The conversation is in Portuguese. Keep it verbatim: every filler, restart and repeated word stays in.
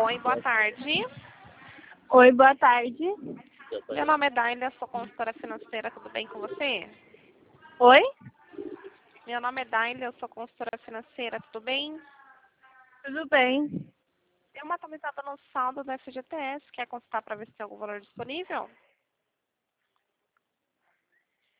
Oi, boa tarde. Oi, boa tarde. Meu nome é Daila, sou consultora financeira, tudo bem com você? Oi? Meu nome é Daila, eu sou consultora financeira, tudo bem? Tudo bem? Tem uma atualizada no saldo da F G T S, quer consultar para ver se tem algum valor disponível?